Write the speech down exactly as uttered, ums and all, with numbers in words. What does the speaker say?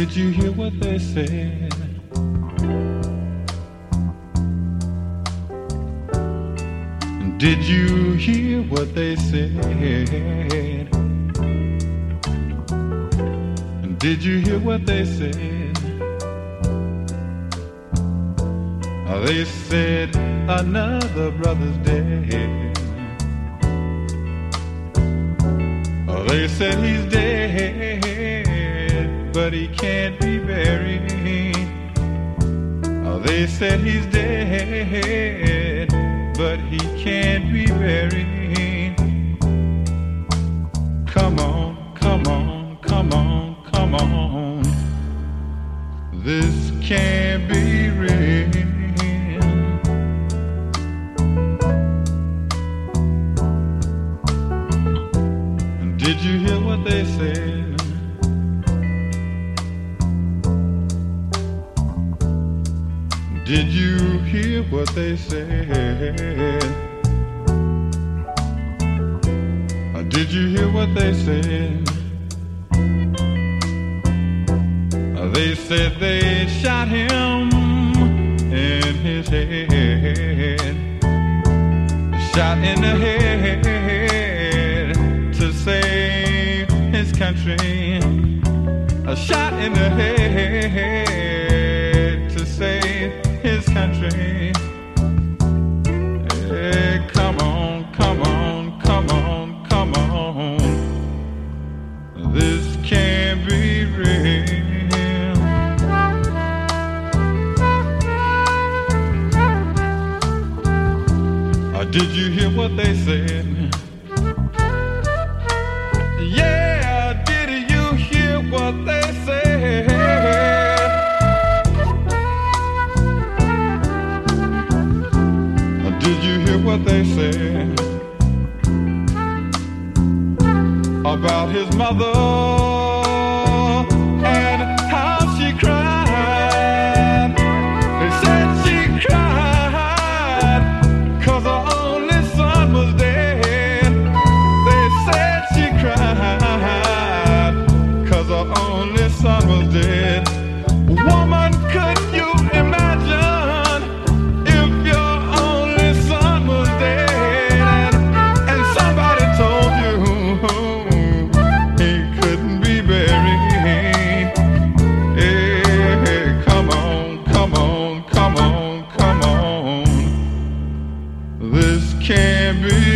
Did you hear what they said? Did you hear what they said? Did you hear what they said? They said another brother's dead. They said he's dead, but he can't be buried. They said he's dead, but he can't be buried. Come on, come on, come on, come on. This can't be real. Did you hear what they said? Did you hear what they said? Did you hear what they said? They said they shot him in his head, shot in the head to save his country, a shot in the head to save his country. Hey, come on, come on, come on, come on. This can't be real. Did you hear what they said? Yeah, did you hear what they said? Did you hear what they said about his mother and how she cried? They said she cried 'cause her only son was dead. They said she cried 'cause her only son was dead. Woman, could you imagine if your only son was dead and somebody told you he couldn't be buried? Hey, come on, come on, come on, come on. This can't be